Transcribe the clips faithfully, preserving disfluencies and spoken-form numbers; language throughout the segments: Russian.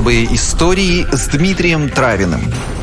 Особые истории с Дмитрием Травиным.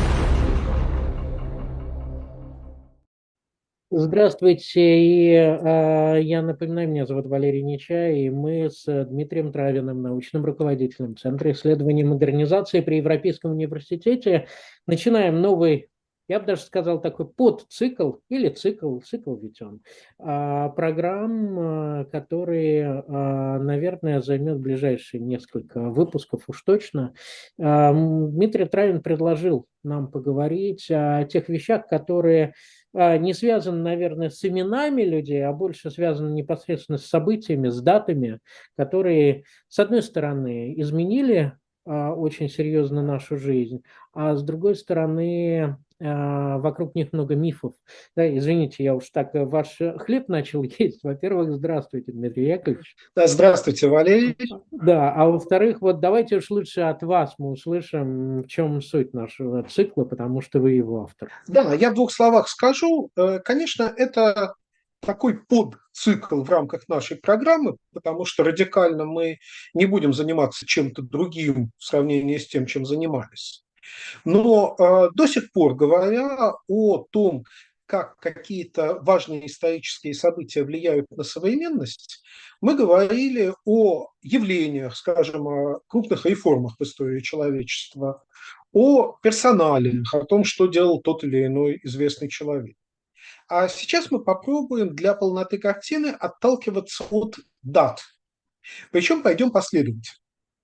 Здравствуйте, и а, я напоминаю, меня зовут Валерий Нечай, и мы с Дмитрием Травиным, научным руководителем Центра исследований и модернизации при Европейском университете, начинаем новый, я бы даже сказал, такой подцикл, или цикл, цикл ведь он, а, программ, а, которые, а, наверное, займет ближайшие несколько выпусков уж точно. А, м, Дмитрий Травин предложил нам поговорить о тех вещах, которые а, не связан, наверное, с именами людей, а больше связан непосредственно с событиями, с датами, которые, с одной стороны, изменили а, очень серьезно нашу жизнь, а с другой стороны, а, вокруг них много мифов. Да, извините, я уж так э, ваш э, хлеб начал есть. Во-первых, здравствуйте, Дмитрий Яковлевич. Да, здравствуйте, Валерий. Да, а во-вторых, вот давайте уж лучше от вас мы услышим, в чем суть нашего цикла, потому что вы его автор. Да, я в двух словах скажу. Э, Конечно, это такой подцикл в рамках нашей программы, потому что радикально мы не будем заниматься чем-то другим в сравнении с тем, чем занимались. Но э, до сих пор, говоря о том, как какие-то важные исторические события влияют на современность, мы говорили о явлениях, скажем, о крупных реформах в истории человечества, о персоналиях, о том, что делал тот или иной известный человек. А сейчас мы попробуем для полноты картины отталкиваться от дат. Причем пойдем последовательно.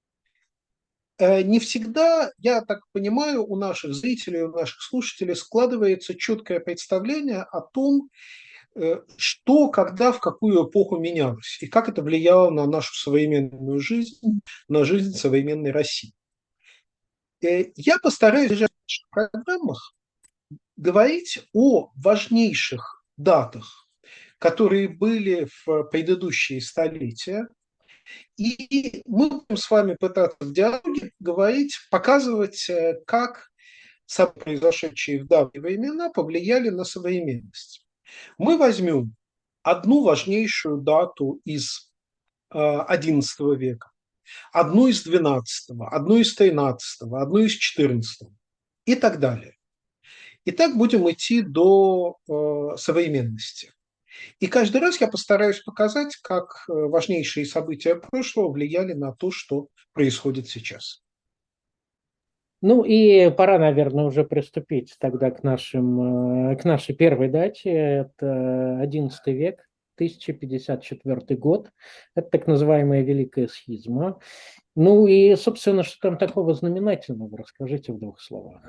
Э, Не всегда, я так понимаю, у наших зрителей, у наших слушателей складывается четкое представление о том, э, что, когда, в какую эпоху менялось, и как это влияло на нашу современную жизнь, на жизнь современной России. Э, Я постараюсь в наших программах говорить о важнейших датах, которые были в предыдущие столетия, и мы будем с вами пытаться в диалоге говорить, показывать, э, как события, произошедшие в давние времена, повлияли на современность. Мы возьмем одну важнейшую дату из э, одиннадцатого века, одну из двенадцатого, одну из тринадцатого, одну из четырнадцатого и так далее. И так будем идти до э, современности. И каждый раз я постараюсь показать, как э, важнейшие события прошлого влияли на то, что происходит сейчас. Ну и пора, наверное, уже приступить тогда к нашим, э, к нашей первой дате. Это одиннадцатый век, тысяча пятьдесят четвёртый год. Это так называемая Великая схизма. Ну и, собственно, что там такого знаменательного? Расскажите в двух словах.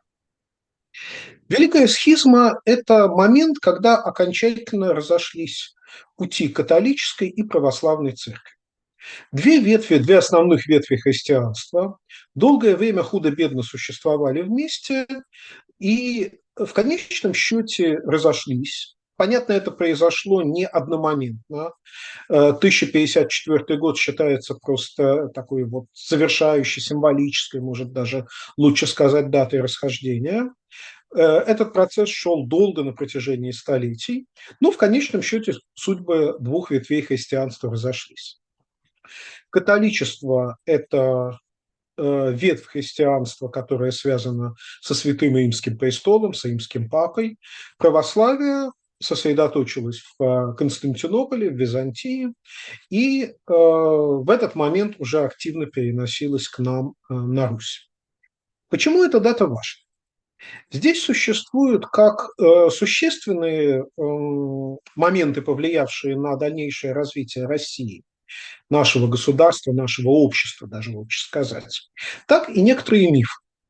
Великая схизма – это момент, когда окончательно разошлись пути католической и православной церкви. Две ветви, две основных ветви христианства долгое время худо-бедно существовали вместе и в конечном счете разошлись. Понятно, это произошло не одномоментно. тысяча пятьдесят четвёртый год считается просто такой вот завершающей, символической, может даже лучше сказать, датой расхождения. Этот процесс шел долго на протяжении столетий, но в конечном счете судьбы двух ветвей христианства разошлись. Католичество – это э, ветвь христианства, которая связана со Святым Римским престолом, с Римским папой. Православие сосредоточилось в э, Константинополе, в Византии, и э, в этот момент уже активно переносилось к нам э, на Русь. Почему эта дата важна? Здесь существуют как э, существенные э, моменты, повлиявшие на дальнейшее развитие России, нашего государства, нашего общества, даже лучше сказать, так и некоторые мифы.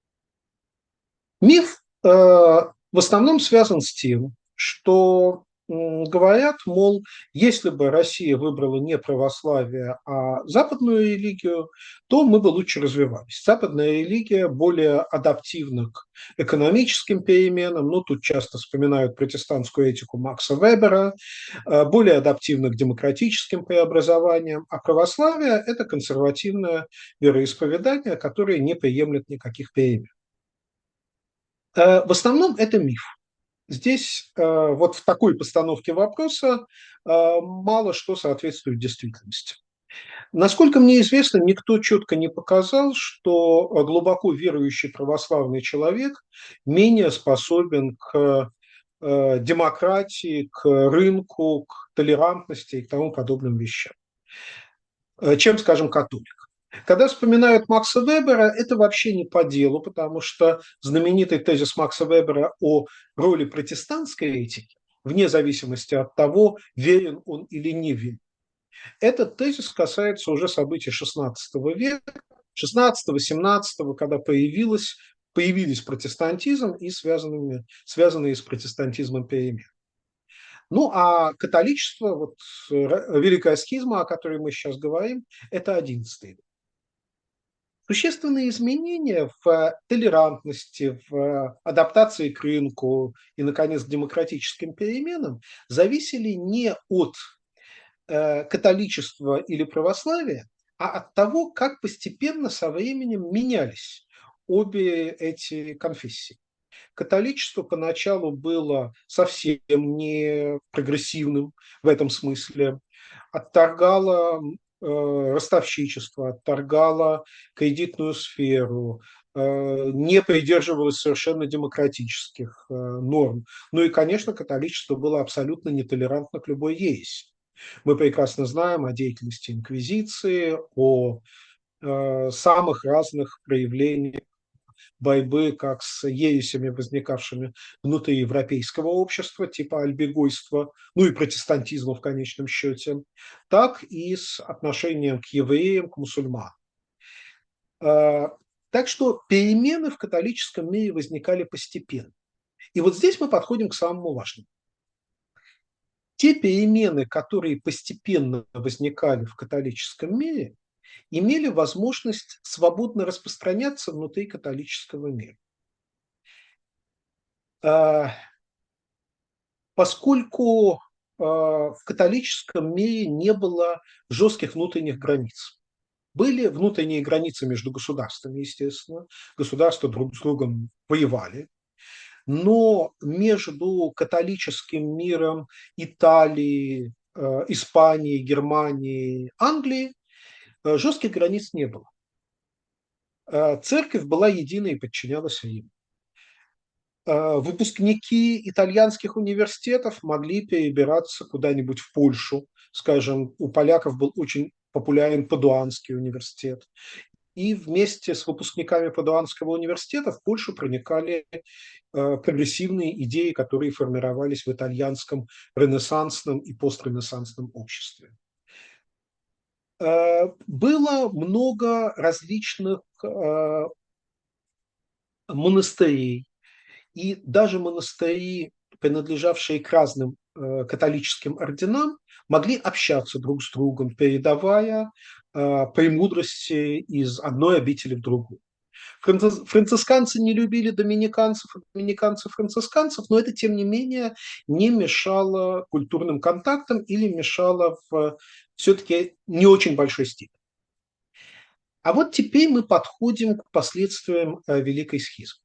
Миф э, в основном связан с тем, что м, говорят, мол, если бы Россия выбрала не православие, а западную религию, то мы бы лучше развивались. Западная религия более адаптивна к экономическим переменам, ну, тут часто вспоминают протестантскую этику Макса Вебера, э, более адаптивна к демократическим преобразованиям, а православие – это консервативное вероисповедание, которое не приемлет никаких перемен. Э, В основном это миф. Здесь э, вот в такой постановке вопроса э, мало что соответствует действительности. Насколько мне известно, никто четко не показал, что глубоко верующий православный человек менее способен к э, демократии, к рынку, к толерантности и к тому подобным вещам, э, чем, скажем, католик. Когда вспоминают Макса Вебера, это вообще не по делу, потому что знаменитый тезис Макса Вебера о роли протестантской этики, вне зависимости от того, верен он или не верен, этот тезис касается уже событий шестнадцатого века, шестнадцатого-семнадцатого, когда появилось, появились протестантизм и связанные, связанные с протестантизмом перемены. Ну, а католичество, вот, великая схизма, о которой мы сейчас говорим, это одиннадцатый век. Существенные изменения в толерантности, в адаптации к рынку и, наконец, к демократическим переменам зависели не от э, католичества или православия, а от того, как постепенно со временем менялись обе эти конфессии. Католичество поначалу было совсем не прогрессивным в этом смысле, отторгало э, ростовщичество, отторгало кредитную сферу, э, не придерживалось совершенно демократических э, норм. Ну и, конечно, католичество было абсолютно нетолерантно к любой ереси. Мы прекрасно знаем о деятельности инквизиции, о э, самых разных проявлениях борьбы как с ересями, возникавшими внутри европейского общества, типа альбегойства, ну и протестантизма в конечном счете, так и с отношением к евреям, к мусульманам. Так что перемены в католическом мире возникали постепенно. И вот здесь мы подходим к самому важному. Те перемены, которые постепенно возникали в католическом мире, имели возможность свободно распространяться внутри католического мира. Поскольку в католическом мире не было жестких внутренних границ. Были внутренние границы между государствами, естественно. Государства друг с другом воевали. Но между католическим миром Италии, Испании, Германии, Англии жестких границ не было. Церковь была единой и подчинялась Риму. Выпускники итальянских университетов могли перебираться куда-нибудь в Польшу. Скажем, у поляков был очень популярен Падуанский университет. И вместе с выпускниками Падуанского университета в Польшу проникали прогрессивные идеи, которые формировались в итальянском ренессансном и постренессансном обществе. Было много различных монастырей, и даже монастыри, принадлежавшие к разным католическим орденам, могли общаться друг с другом, передавая премудрости из одной обители в другую. Францисканцы не любили доминиканцев, а доминиканцы францисканцев, но это, тем не менее, не мешало культурным контактам или мешало в все-таки не очень большой степени. А вот теперь мы подходим к последствиям Великой схизмы.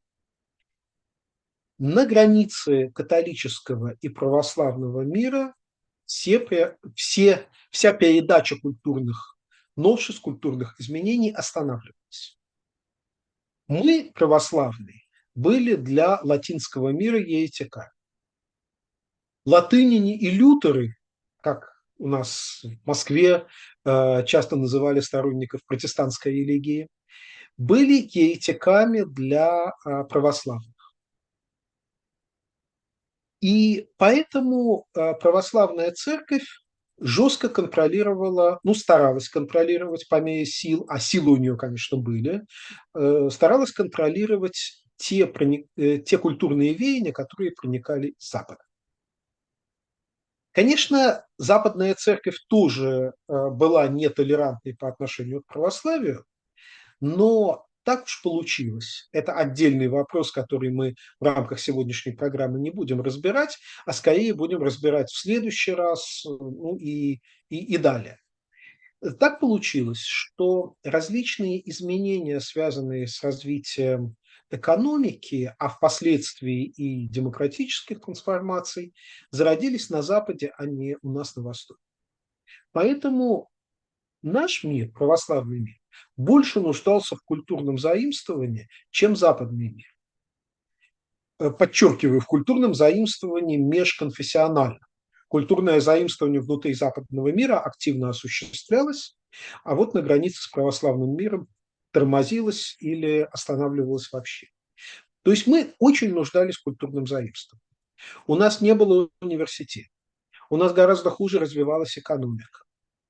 На границе католического и православного мира все, все, вся передача культурных новшеств, культурных изменений останавливалась. Мы, православные, были для латинского мира еретиками. Латынине и лютеры, как у нас в Москве часто называли сторонников протестантской религии, были еретиками для православных. И поэтому православная церковь жестко контролировала, ну, старалась контролировать по мере сил, а силы у нее, конечно, были, старалась контролировать те, те культурные веяния, которые проникали с Запада. Конечно, Западная церковь тоже была нетолерантной по отношению к православию, но так уж получилось. Это отдельный вопрос, который мы в рамках сегодняшней программы не будем разбирать, а скорее будем разбирать в следующий раз, ну и, и, и далее. Так получилось, что различные изменения, связанные с развитием экономики, а впоследствии и демократических трансформаций, зародились на Западе, а не у нас на Востоке. Поэтому Наш мир, православный мир, больше нуждался в культурном заимствовании, чем западный мир. Подчеркиваю, в культурном заимствовании межконфессиональном. Культурное заимствование внутри западного мира активно осуществлялось, а вот на границе с православным миром тормозилось или останавливалось вообще. То есть мы очень нуждались в культурном заимствовании. У нас не было университета, у нас гораздо хуже развивалась экономика.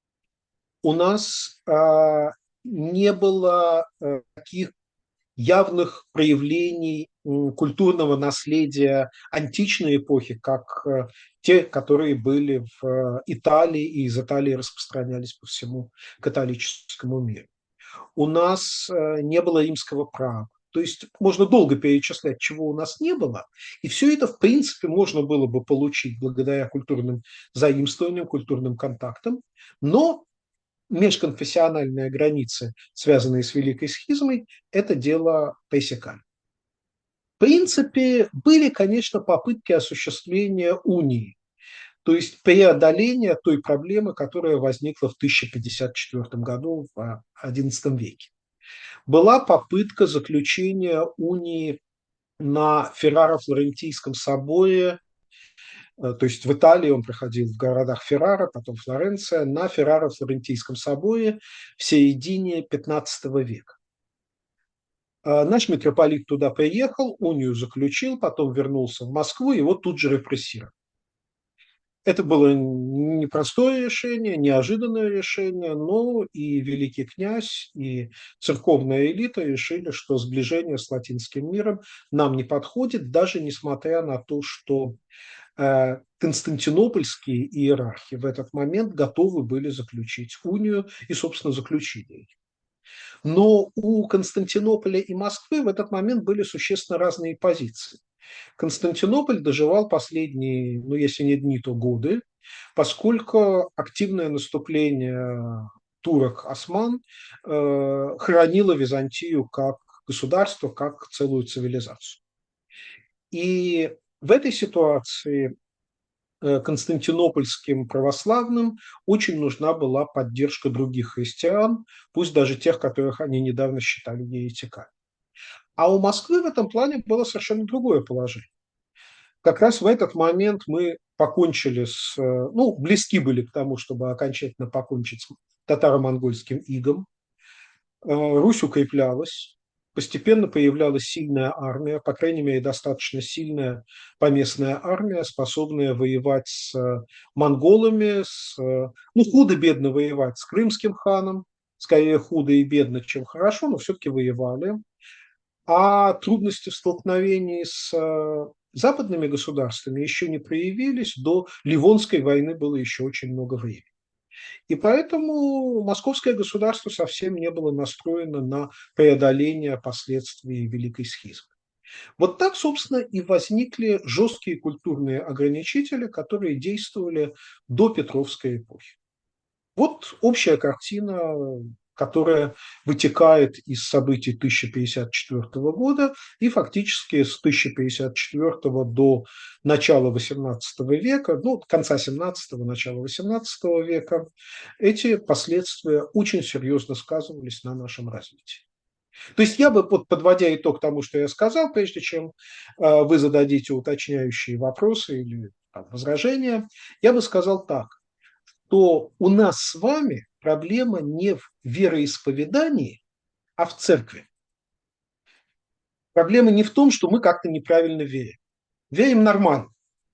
У нас а, не было а, таких явных проявлений культурного наследия античной эпохи, как э, те, которые были в э, Италии и из Италии распространялись по всему католическому миру. У нас э, не было римского права. То есть можно долго перечислять, чего у нас не было, и все это, в принципе, можно было бы получить благодаря культурным заимствованиям, культурным контактам, но межконфессиональные границы, связанные с Великой Схизмой, это дело пресекали. В принципе, были, конечно, попытки осуществления унии, то есть преодоления той проблемы, которая возникла в тысяча пятьдесят четвёртом году в одиннадцатом веке. Была попытка заключения унии на Ферраро-Флорентийском соборе, то есть в Италии он проходил в городах Феррара, потом Флоренция, на Ферраро-Флорентийском соборе в середине пятнадцатого века. Наш митрополит туда приехал, унию заключил, потом вернулся в Москву, и вот тут же репрессировал. Это было непростое решение, неожиданное решение, но и великий князь, и церковная элита решили, что сближение с латинским миром нам не подходит, даже несмотря на то, что э, константинопольские иерархи в этот момент готовы были заключить унию и, собственно, заключили ее. Но у Константинополя и Москвы в этот момент были существенно разные позиции. Константинополь доживал последние, ну если не дни, то годы, поскольку активное наступление турок-осман э, хранило Византию как государство, как целую цивилизацию. И в этой ситуации константинопольским православным очень нужна была поддержка других христиан, пусть даже тех, которых они недавно считали еретиками. А у Москвы в этом плане было совершенно другое положение. Как раз в этот момент мы покончили с, ну, близки были к тому, чтобы окончательно покончить с татаро-монгольским игом. Русь укреплялась, постепенно появлялась сильная армия, по крайней мере, достаточно сильная поместная армия, способная воевать с монголами, с, ну, худо-бедно воевать с крымским ханом, скорее худо и бедно, чем хорошо, но все-таки воевали. А трудности в столкновении с западными государствами еще не проявились, до Ливонской войны было еще очень много времени. И поэтому московское государство совсем не было настроено на преодоление последствий Великой Схизмы. Вот так, собственно, и возникли жесткие культурные ограничители, которые действовали до Петровской эпохи. Вот общая картина, которая вытекает из событий тысяча пятьдесят четвёртого года, и фактически с тысяча пятьдесят четвёртого до начала восемнадцатого века, ну, конца семнадцатого, начала восемнадцатого века, эти последствия очень серьезно сказывались на нашем развитии. То есть я бы, подводя итог тому, что я сказал, прежде чем вы зададите уточняющие вопросы или там, возражения, я бы сказал так, что у нас с вами проблема не в вероисповедании, а в церкви. Проблема не в том, что мы как-то неправильно верим. Верим нормально.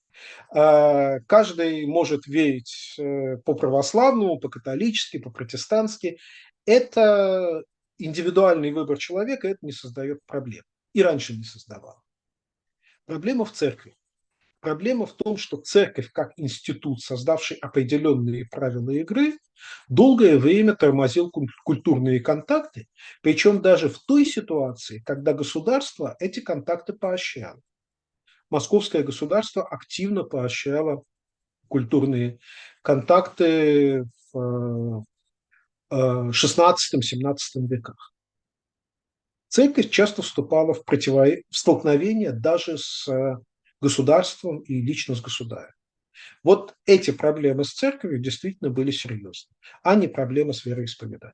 Каждый может верить по-православному, по-католически, по-протестантски. Это индивидуальный выбор человека, это не создает проблем. И раньше не создавало. Проблема в церкви. Проблема в том, что церковь как институт, создавший определенные правила игры, долгое время тормозил культурные контакты, причем даже в той ситуации, когда государство эти контакты поощряло. Московское государство активно поощряло культурные контакты в шестнадцатом-семнадцатом веках. Церковь часто вступала в, противо... в столкновение даже с государством и лично с государем. Вот эти проблемы с церковью действительно были серьезны, а не проблемы с вероисповеданием.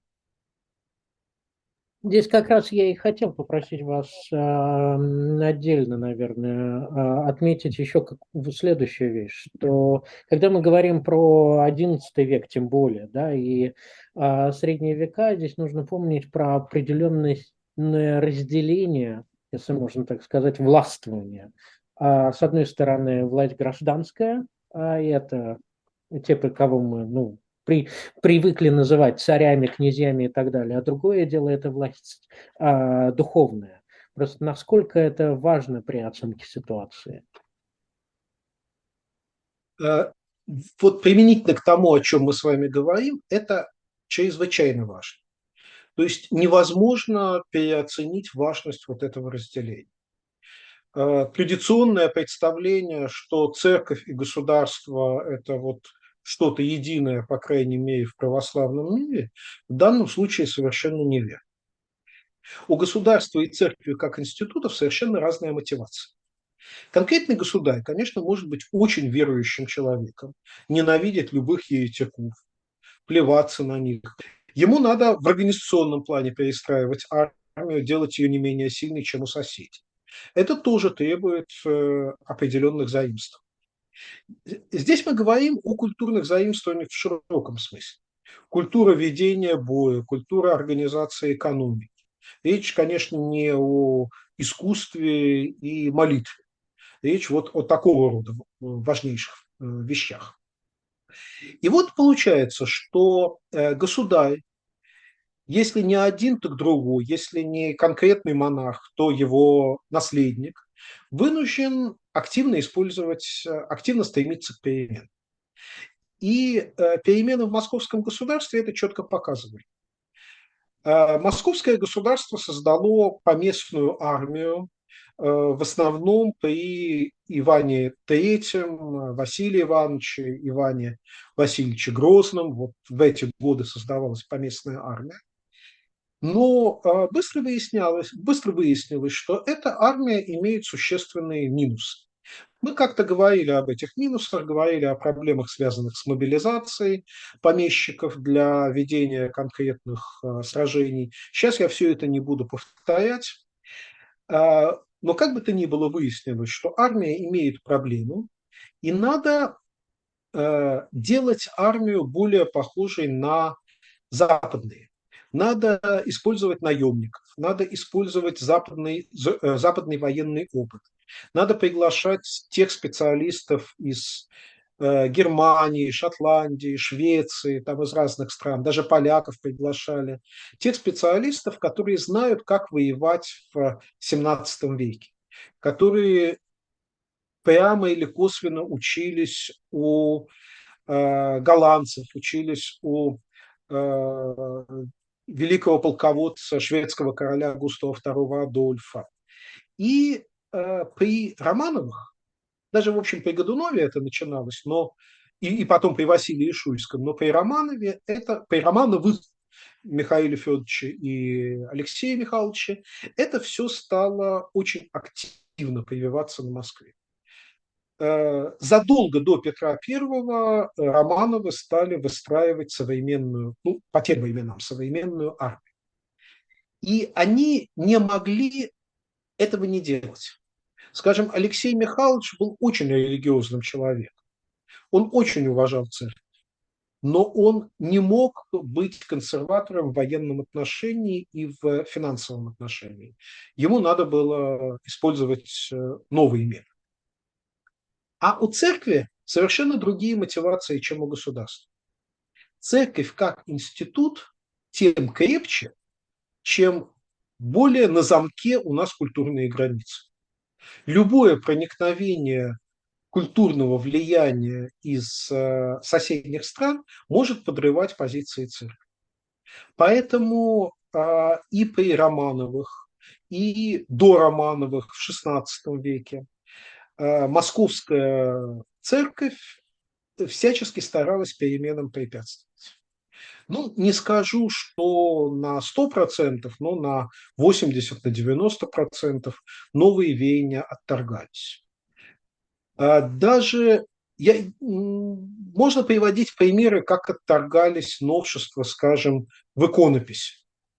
Здесь как раз я и хотел попросить вас э, отдельно, наверное, э, отметить еще как, следующую вещь, что когда мы говорим про одиннадцатый век, тем более, да, и э, средние века, здесь нужно помнить про определенное разделение, если можно так сказать, властвования. А, с одной стороны, власть гражданская, а это те, при кого мы, ну, при, привыкли называть царями, князьями и так далее, а другое дело – это власть а, духовная. Просто насколько это важно при оценке ситуации? Вот применительно к тому, о чем мы с вами говорим, это чрезвычайно важно. То есть невозможно переоценить важность вот этого разделения. Традиционное представление, что церковь и государство – это вот что-то единое, по крайней мере, в православном мире, в данном случае совершенно неверно. У государства и церкви как институтов совершенно разная мотивация. Конкретный государь, конечно, может быть очень верующим человеком, ненавидеть любых еретиков, плеваться на них. Ему надо в организационном плане перестраивать армию, делать ее не менее сильной, чем у соседей. Это тоже требует э, определенных заимствований. Здесь мы говорим о культурных заимствованиях в широком смысле. Культура ведения боя, культура организации экономики. Речь, конечно, не о искусстве и молитве. Речь вот о такого рода важнейших э, вещах. И вот получается, что э, государь, если не один, так другой, если не конкретный монарх, то его наследник, вынужден активно использовать, активно стремиться к переменам. И э, перемены в московском государстве это четко показывали. Э, московское государство создало поместную армию, э, в основном при Иване Третьем, Василии Ивановиче, Иване Васильевиче Грозном. Вот в эти годы создавалась поместная армия. Но э, быстро выяснялось, быстро выяснилось, что эта армия имеет существенные минусы. Мы как-то говорили об этих минусах, говорили о проблемах, связанных с мобилизацией помещиков для ведения конкретных э, сражений. Сейчас я все это не буду повторять. Э, но как бы то ни было, выяснилось, что армия имеет проблему, и надо э, делать армию более похожей на западные. Надо использовать наемников, надо использовать западный, западный военный опыт, надо приглашать тех специалистов из э, Германии, Шотландии, Швеции, там из разных стран, даже поляков приглашали, тех специалистов, которые знают, как воевать в семнадцатом веке, которые прямо или косвенно учились у э, голландцев, учились у э, великого полководца шведского короля Густава второго Адольфа. И э, при Романовых, даже, в общем, при Годунове это начиналось, но и, и потом при Василии Шуйском, но при Романове это, при Романовых Михаиле Федоровиче и Алексее Михайловиче, это все стало очень активно прививаться на Москве. Задолго до Петра Первого Романовы стали выстраивать современную, ну, по тем временам, современную армию. И они не могли этого не делать. Скажем, Алексей Михайлович был очень религиозным человеком. Он очень уважал церковь. Но он не мог быть консерватором в военном отношении и в финансовом отношении. Ему надо было использовать новые меры. А у церкви совершенно другие мотивации, чем у государства. Церковь как институт тем крепче, чем более на замке у нас культурные границы. Любое проникновение культурного влияния из э, соседних стран может подрывать позиции церкви. Поэтому э, и при Романовых, и до Романовых в шестнадцатом веке э, московская церковь всячески старалась переменам препятствовать. Ну, не скажу, что на сто процентов, но на восемьдесят, на девяносто процентов новые веяния отторгались. Даже я, можно приводить примеры, как отторгались новшества, скажем, в иконописи.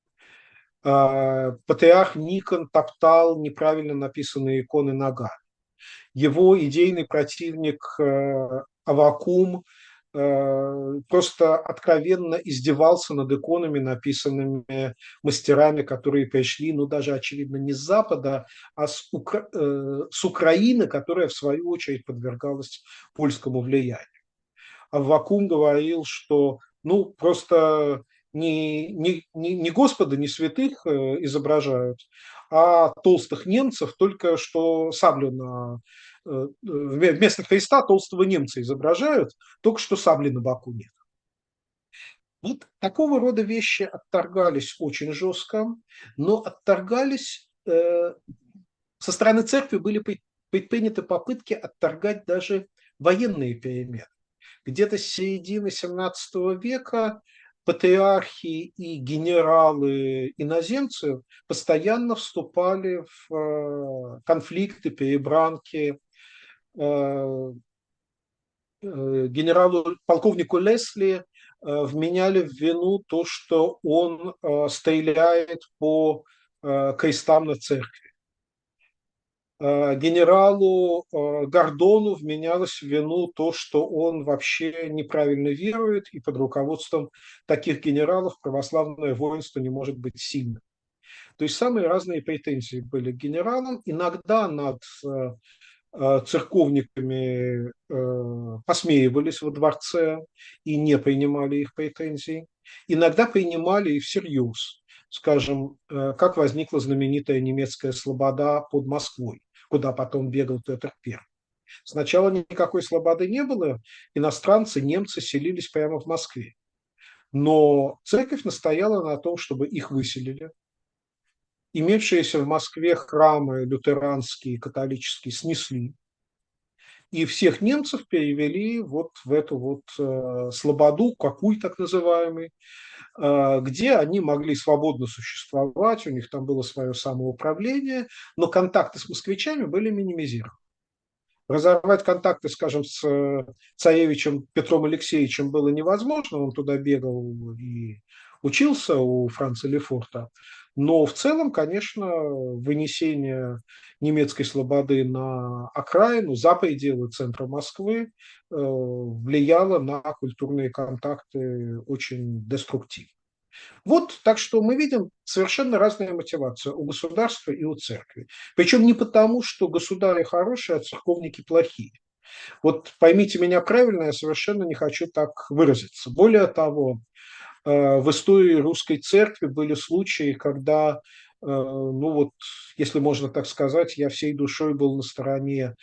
Патриарх Никон топтал неправильно написанные иконы ногами. Его идейный противник Аввакум просто откровенно издевался над иконами, написанными мастерами, которые пришли, ну, даже, очевидно, не с Запада, а с, Укра... с Украины, которая, в свою очередь, подвергалась польскому влиянию. Аввакум говорил, что, ну, просто не, не, не, не Господа, не святых изображают, а толстых немцев, только что саблю на... Вместо Христа толстого немца изображают, только что сабли на боку нет. Вот такого рода вещи отторгались очень жестко, но отторгались, э, со стороны церкви были предприняты попытки отторгать даже военные перемены. Где-то с середины семнадцатого века патриархи и генералы иноземцы постоянно вступали в конфликты, перебранки. Генералу, полковнику Лесли вменяли в вину то, что он стреляет по крестам на церкви. Генералу Гордону вменялось в вину то, что он вообще неправильно верует, и под руководством таких генералов православное воинство не может быть сильным. То есть самые разные претензии были к генералам. Иногда над церковниками посмеивались во дворце и не принимали их претензий. Иногда принимали и всерьез. Скажем, как возникла знаменитая немецкая слобода под Москвой, куда потом бегал Петр Первый. Сначала никакой слободы не было, иностранцы, немцы селились прямо в Москве. Но церковь настояла на том, чтобы их выселили. Имевшиеся в Москве храмы лютеранские, католические снесли. И всех немцев перевели вот в эту вот э, слободу, Кокуй так называемый, э, где они могли свободно существовать, у них там было свое самоуправление, но контакты с москвичами были минимизированы. Разорвать контакты, скажем, с царевичем Петром Алексеевичем было невозможно, он туда бегал и учился у Франца Лефорта. Но в целом, конечно, вынесение немецкой слободы на окраину, за пределы центра Москвы влияло на культурные контакты очень деструктивно. Вот, так что мы видим совершенно разные мотивации у государства и у церкви. Причем не потому, что государи хорошие, а церковники плохие. Вот поймите меня правильно, я совершенно не хочу так выразиться. Более того, в истории русской церкви были случаи, когда, ну вот, если можно так сказать, я всей душой был на стороне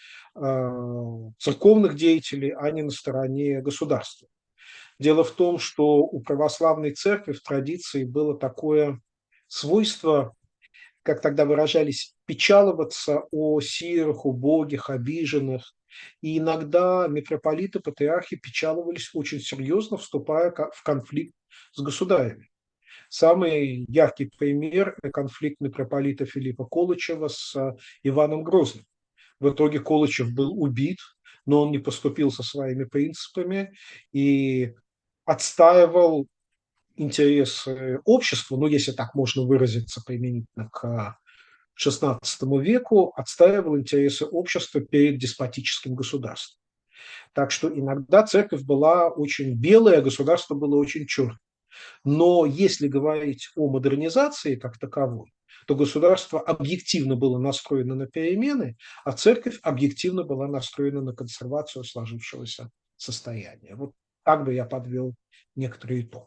церковных деятелей, а не на стороне государства. Дело в том, что у православной церкви в традиции было такое свойство, как тогда выражались, печаловаться о сирых, убогих, обиженных. И иногда митрополиты, патриархи печаловались очень серьезно, вступая в конфликт с государями. Самый яркий пример – конфликт митрополита Филиппа Колычева с Иваном Грозным. В итоге Колычев был убит, но он не поступил со своими принципами и отстаивал интересы общества, ну, если так можно выразиться применительно к шестнадцатому веку, отстаивал интересы общества перед деспотическим государством. Так что иногда церковь была очень белая, а государство было очень черное. Но если говорить о модернизации как таковой, то государство объективно было настроено на перемены, а церковь объективно была настроена на консервацию сложившегося состояния. Вот так бы я подвел некоторый итог.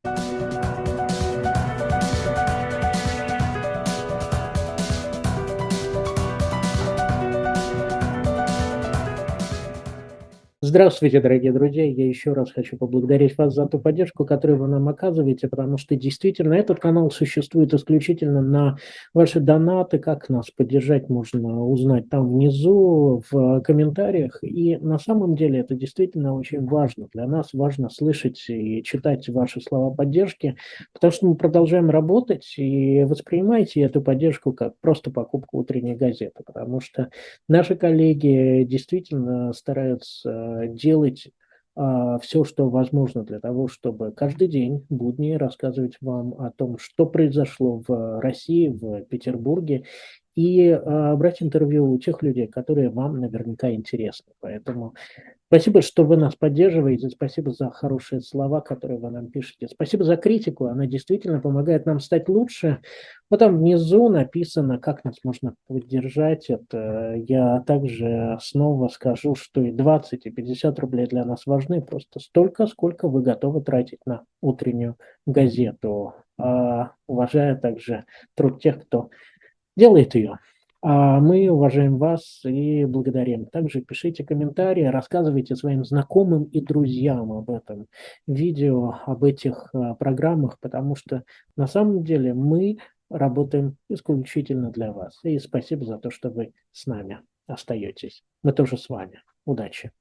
Здравствуйте, дорогие друзья. Я еще раз хочу поблагодарить вас за ту поддержку, которую вы нам оказываете, потому что действительно этот канал существует исключительно на ваши донаты. Как нас поддержать, можно узнать там внизу в комментариях. И на самом деле это действительно очень важно. Для нас важно слышать и читать ваши слова поддержки, потому что мы продолжаем работать, и воспринимайте эту поддержку как просто покупку утренней газеты, потому что наши коллеги действительно стараются э, делать все, что возможно для того, чтобы каждый день, будни, рассказывать вам о том, что произошло в России, в Петербурге, и э, брать интервью у тех людей, которые вам наверняка интересны. Поэтому спасибо, что вы нас поддерживаете, спасибо за хорошие слова, которые вы нам пишете. Спасибо за критику, она действительно помогает нам стать лучше. Вот там внизу написано, как нас можно поддержать. Это я также снова скажу, что и двадцать, и пятьдесят рублей для нас важны, просто столько, сколько вы готовы тратить на утреннюю газету. А, уважая также труд тех, кто делает ее. А мы уважаем вас и благодарим. Также пишите комментарии, рассказывайте своим знакомым и друзьям об этом видео, об этих а, программах, потому что на самом деле мы работаем исключительно для вас. И спасибо за то, что вы с нами остаетесь. Мы тоже с вами. Удачи.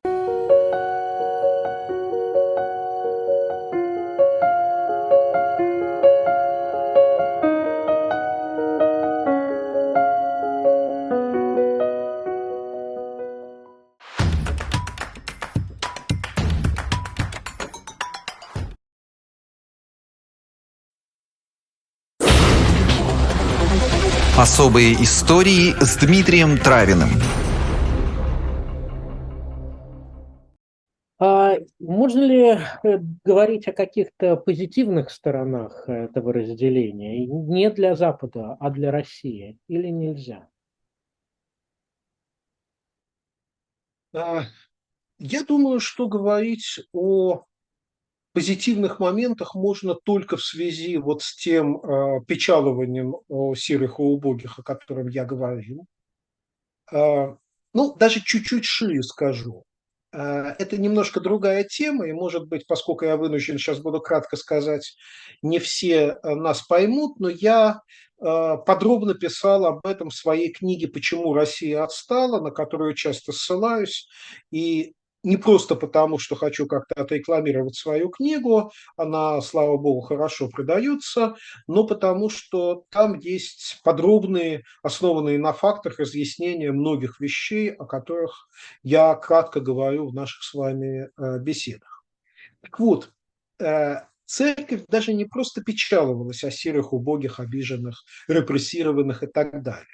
Особые истории с Дмитрием Травиным. А можно ли э, говорить о каких-то позитивных сторонах этого разделения? И не для Запада, а для России? Или нельзя? А, Я думаю, что говорить о позитивных моментах можно только в связи вот с тем э, печалованием о сирых и убогих, о котором я говорил. Э, ну, даже чуть-чуть шире скажу. Э, это немножко другая тема, и, может быть, поскольку я вынужден сейчас буду кратко сказать, не все э, нас поймут, но я э, подробно писал об этом в своей книге «Почему Россия отстала», на которую часто ссылаюсь, и не просто потому, что хочу как-то отрекламировать свою книгу, она, слава богу, хорошо продается, но потому что там есть подробные, основанные на фактах, разъяснения многих вещей, о которых я кратко говорю в наших с вами э, беседах. Так вот, э, церковь даже не просто печаловалась о сирых, убогих, обиженных, репрессированных и так далее.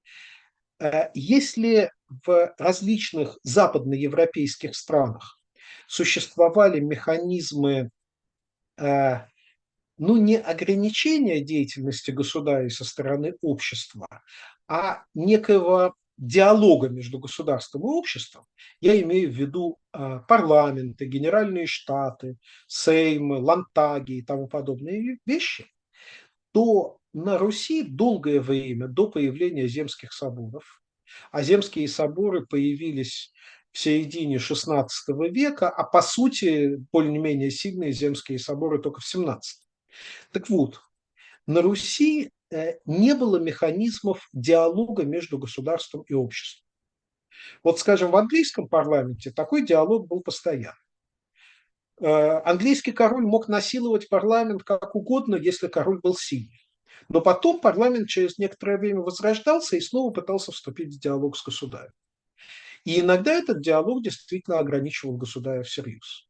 Э, Если в различных западноевропейских странах существовали механизмы, э, ну, не ограничения деятельности государя со стороны общества, а некого диалога между государством и обществом, я имею в виду э, парламенты, генеральные штаты, сеймы, лантаги и тому подобные вещи, то на Руси долгое время до появления земских соборов, а земские соборы появились в середине шестнадцатого века, а по сути более-менее сильные земские соборы только в семнадцатом. Так вот, на Руси э, не было механизмов диалога между государством и обществом. Вот, скажем, в английском парламенте такой диалог был постоянно. Э, Английский король мог насиловать парламент как угодно, если король был сильный. Но потом парламент через некоторое время возрождался и снова пытался вступить в диалог с государем. И иногда этот диалог действительно ограничивал государя всерьез.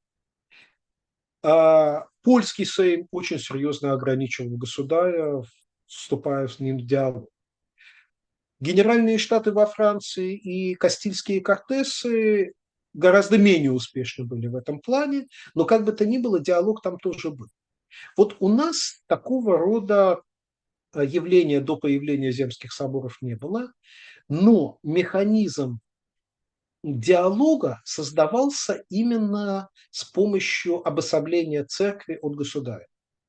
А польский сейм очень серьезно ограничивал государя, вступая с ним в диалог. Генеральные штаты во Франции и Кастильские кортесы гораздо менее успешны были в этом плане, но как бы то ни было, диалог там тоже был. Вот у нас такого рода явления до появления земских соборов не было, но механизм диалога создавался именно с помощью обособления церкви от государя.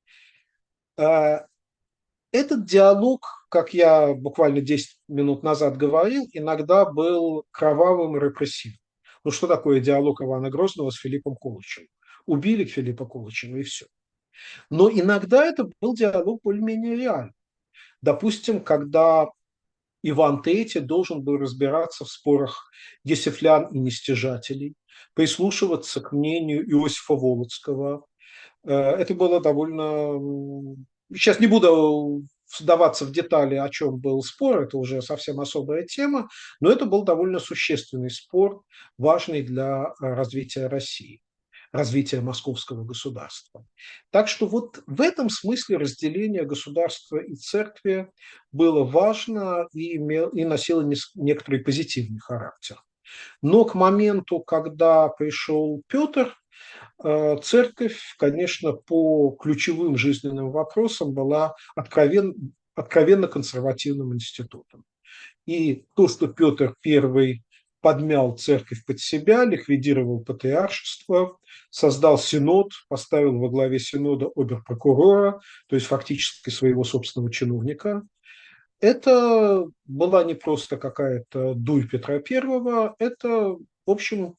Этот диалог, как я буквально десять минут назад говорил, иногда был кровавым и репрессивным. Ну что такое диалог Ивана Грозного с Филиппом Колычем? Убили Филиппа Колычева и все. Но иногда это был диалог более-менее реальный. Допустим, когда Иван Третий должен был разбираться в спорах гесифлян и нестяжателей, прислушиваться к мнению Иосифа Волоцкого. Это было довольно... Сейчас не буду вдаваться в детали, о чем был спор, это уже совсем особая тема, но это был довольно существенный спор, важный для развития России, развития московского государства. Так что вот в этом смысле разделение государства и церкви было важно и, имел, и носило некоторый позитивный характер. Но к моменту, когда пришел Петр, церковь, конечно, по ключевым жизненным вопросам была откровен, откровенно консервативным институтом. И то, что Петр I подмял церковь под себя, ликвидировал патриаршество, создал синод, поставил во главе синода обер-прокурора, то есть фактически своего собственного чиновника, это была не просто какая-то дурь Петра I, это, в общем,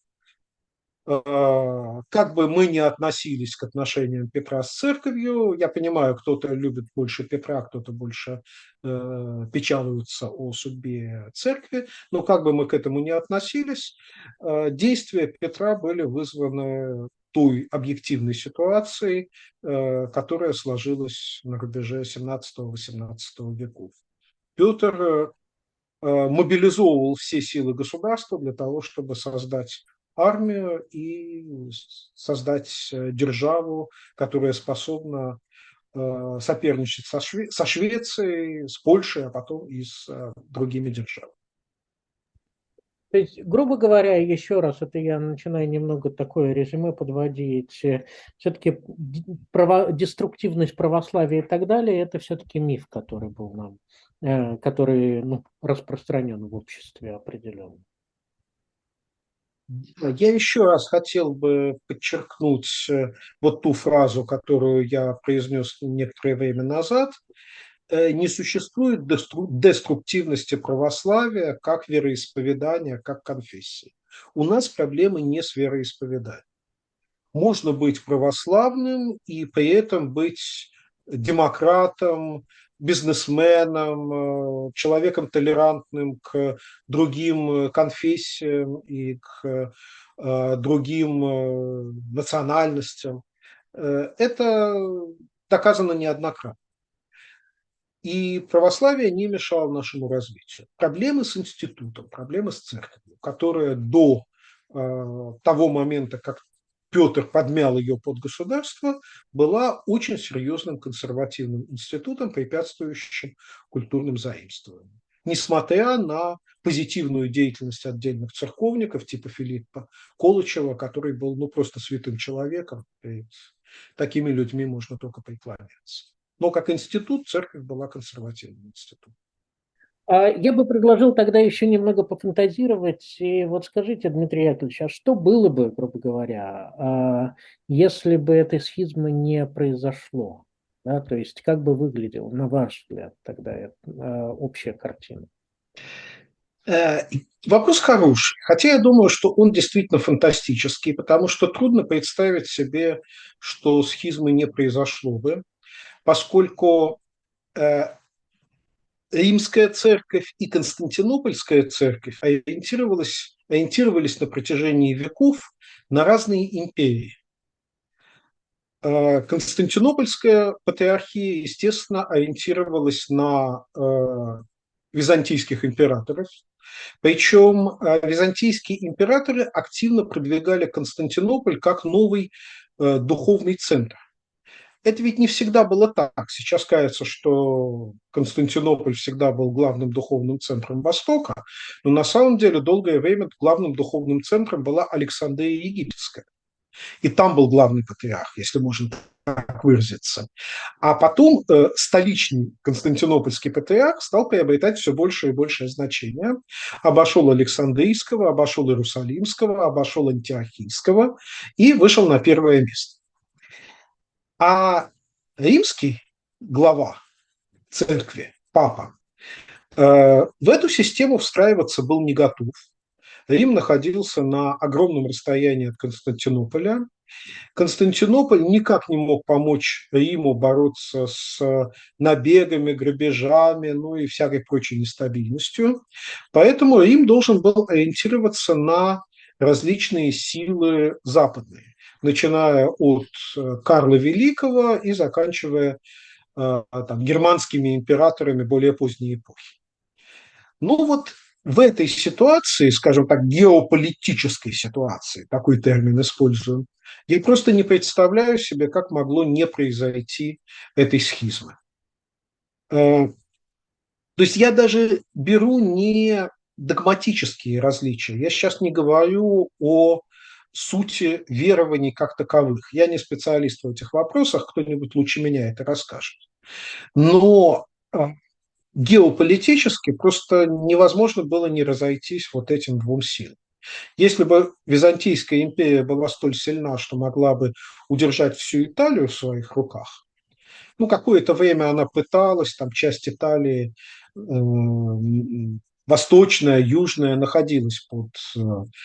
как бы мы ни относились к отношениям Петра с церковью, я понимаю, кто-то любит больше Петра, кто-то больше э, печалуется о судьбе церкви, но как бы мы к этому ни относились, э, действия Петра были вызваны той объективной ситуацией, э, которая сложилась на рубеже семнадцатого-восемнадцатого веков. Петр э, мобилизовывал все силы государства для того, чтобы создать армию и создать державу, которая способна э, соперничать со, Шве- со Швецией, с Польшей, а потом и с э, другими державами. То есть, грубо говоря, еще раз, это я начинаю немного такое резюме подводить, все-таки право, деструктивность православия и так далее, это все-таки миф, который был нам, э, который ну, распространен в обществе определенно. Я еще раз хотел бы подчеркнуть вот ту фразу, которую я произнес некоторое время назад. Не существует деструктивности православия как вероисповедания, как конфессии. У нас проблемы не с вероисповеданием. Можно быть православным и при этом быть демократом, бизнесменом, человеком толерантным к другим конфессиям и к другим национальностям. Это доказано неоднократно. И православие не мешало нашему развитию. Проблемы с институтом, проблемы с церковью, которая до э, того момента, как Петр подмял ее под государство, была очень серьезным консервативным институтом, препятствующим культурным заимствованиям. Несмотря на позитивную деятельность отдельных церковников, типа Филиппа Колычева, который был ну, просто святым человеком, и такими людьми можно только преклоняться. Но как институт церковь была консервативным институтом. Я бы предложил тогда еще немного пофантазировать. И вот скажите, Дмитрий Яковлевич, а что было бы, грубо говоря, если бы этой схизмы не произошло? Да, то есть как бы выглядела, на ваш взгляд, тогда общая картина? Вопрос хороший, хотя я думаю, что он действительно фантастический, потому что трудно представить себе, что схизмы не произошло бы, поскольку Римская церковь и Константинопольская церковь ориентировались, ориентировались на протяжении веков на разные империи. Константинопольская патриархия, естественно, ориентировалась на византийских императоров, причем византийские императоры активно продвигали Константинополь как новый духовный центр. Это ведь не всегда было так. Сейчас кажется, что Константинополь всегда был главным духовным центром Востока, но на самом деле долгое время главным духовным центром была Александрия Египетская. И там был главный патриарх, если можно так выразиться. А потом э, столичный константинопольский патриарх стал приобретать все большее и большее значение. Обошел Александрийского, обошел Иерусалимского, обошел Антиохийского и вышел на первое место. А римский глава церкви, папа, в эту систему встраиваться был не готов. Рим находился на огромном расстоянии от Константинополя. Константинополь никак не мог помочь Риму бороться с набегами, грабежами, ну и всякой прочей нестабильностью. Поэтому Рим должен был ориентироваться на различные силы западные, начиная от Карла Великого и заканчивая э, там, германскими императорами более поздней эпохи. Ну вот в этой ситуации, скажем так, геополитической ситуации, такой термин используем, я просто не представляю себе, как могло не произойти этой схизмы. Э, То есть я даже беру не догматические различия. Я сейчас не говорю о сути верований как таковых. Я не специалист в этих вопросах, кто-нибудь лучше меня это расскажет. Но а, геополитически просто невозможно было не разойтись вот этим двум силам. Если бы Византийская империя была столь сильна, что могла бы удержать всю Италию в своих руках, ну, какое-то время она пыталась, там часть Италии, э, восточная, южная, находилась под э,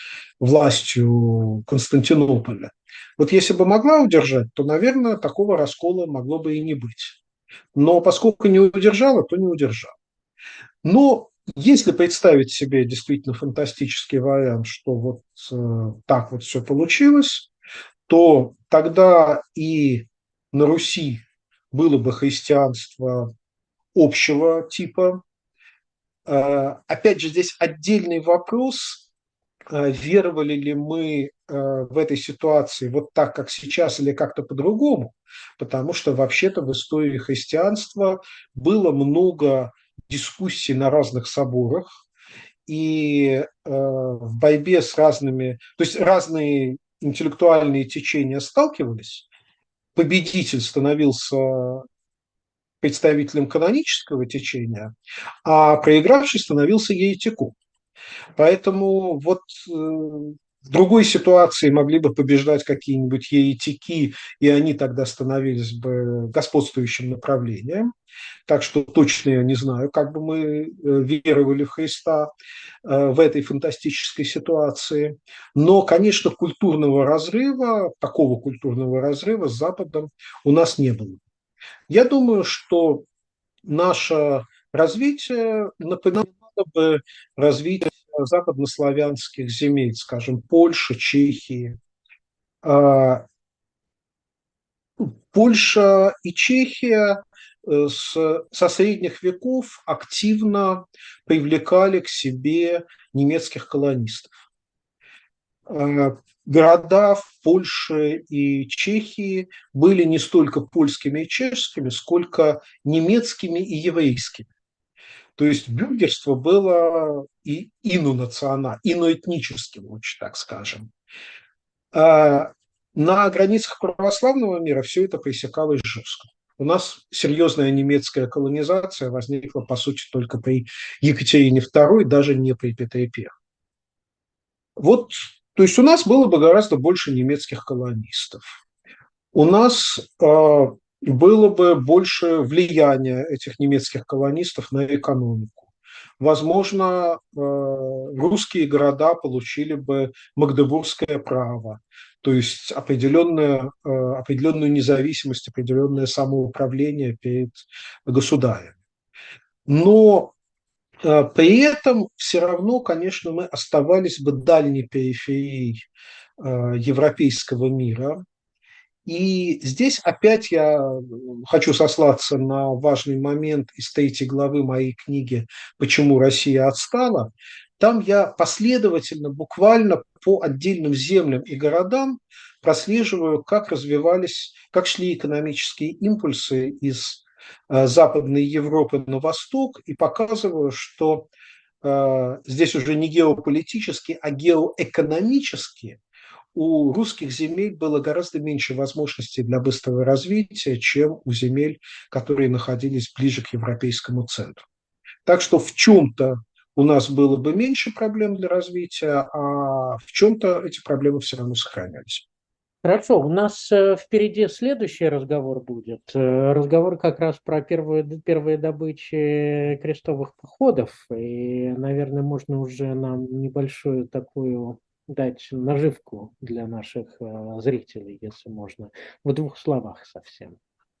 властью Константинополя. Вот если бы могла удержать, то, наверное, такого раскола могло бы и не быть. Но поскольку не удержала, то не удержала. Но если представить себе действительно фантастический вариант, что вот э, так вот все получилось, то тогда и на Руси было бы христианство общего типа. Э, Опять же, здесь отдельный вопрос, э, веровали ли мы э, в этой ситуации вот так, как сейчас, или как-то по-другому, потому что вообще-то в истории христианства было много дискуссий на разных соборах, и э, в борьбе с разными, то есть разные интеллектуальные течения сталкивались, победитель становился представителем канонического течения, а проигравший становился еретиком. Поэтому вот э, в другой ситуации могли бы побеждать какие-нибудь еретики, и они тогда становились бы господствующим направлением. Так что точно я не знаю, как бы мы э, веровали в Христа э, в этой фантастической ситуации. Но, конечно, культурного разрыва, такого культурного разрыва с Западом у нас не было. Я думаю, что наше развитие напоминало бы развитие западнославянских земель, скажем, Польши, Чехии. А, Польша и Чехия э, с, со средних веков активно привлекали к себе немецких колонистов. А, Города в Польше и Чехии были не столько польскими и чешскими, сколько немецкими и еврейскими. То есть бюргерство было и инунациональным, иноэтническим, лучше так скажем. А на границах православного мира все это пресекалось жестко. У нас серьезная немецкая колонизация возникла, по сути, только при Екатерине второй, даже не при Петре Первом. Вот, то есть у нас было бы гораздо больше немецких колонистов. У нас э, было бы больше влияния этих немецких колонистов на экономику. Возможно, э, русские города получили бы магдебургское право, то есть определенную, э, определенную независимость, определенное самоуправление перед государем. Но э, при этом все равно, конечно, мы оставались бы дальней периферией э, европейского мира. И здесь опять я хочу сослаться на важный момент из третьей главы моей книги «Почему Россия отстала». Там я последовательно, буквально по отдельным землям и городам прослеживаю, как развивались, как шли экономические импульсы из э, Западной Европы на восток, и показываю, что э, здесь уже не геополитически, а геоэкономически у русских земель было гораздо меньше возможностей для быстрого развития, чем у земель, которые находились ближе к европейскому центру. Так что в чем-то у нас было бы меньше проблем для развития, а в чем-то эти проблемы все равно сохранялись. Хорошо, у нас э, впереди следующий разговор будет. Э, разговор как раз про первые, первые добычи крестовых походов. И, наверное, можно уже нам небольшую такую дать наживку для наших э, зрителей, если можно, в двух словах совсем.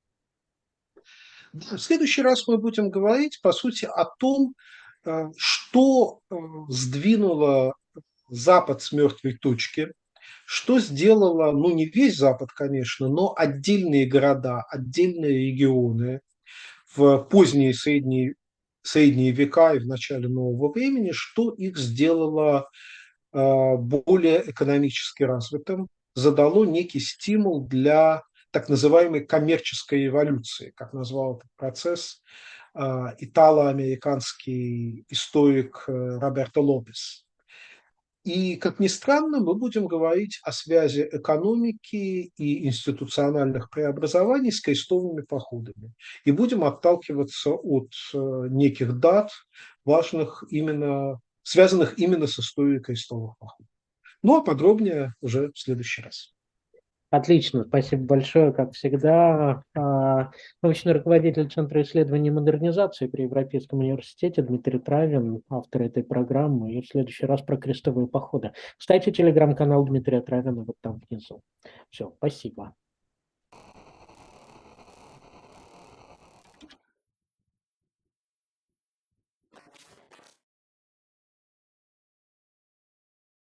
В следующий раз мы будем говорить, по сути, о том, э, что э, сдвинуло Запад с мертвой точки, что сделало, ну не весь Запад, конечно, но отдельные города, отдельные регионы, в поздние средние, средние века и в начале нового времени, что их сделало более экономически развитым, задало некий стимул для так называемой коммерческой эволюции, как назвал этот процесс итало-американский историк Роберто Лопес. И, как ни странно, мы будем говорить о связи экономики и институциональных преобразований с крестовыми походами. И будем отталкиваться от неких дат, важных именно, связанных именно с историей крестовых походов. Ну, а подробнее уже в следующий раз. Отлично, спасибо большое, как всегда. Научный руководитель Центра исследований и модернизации при Европейском университете Дмитрий Травин, автор этой программы, и в следующий раз про крестовые походы. Кстати, телеграм-канал Дмитрия Травина вот там внизу. Все, спасибо.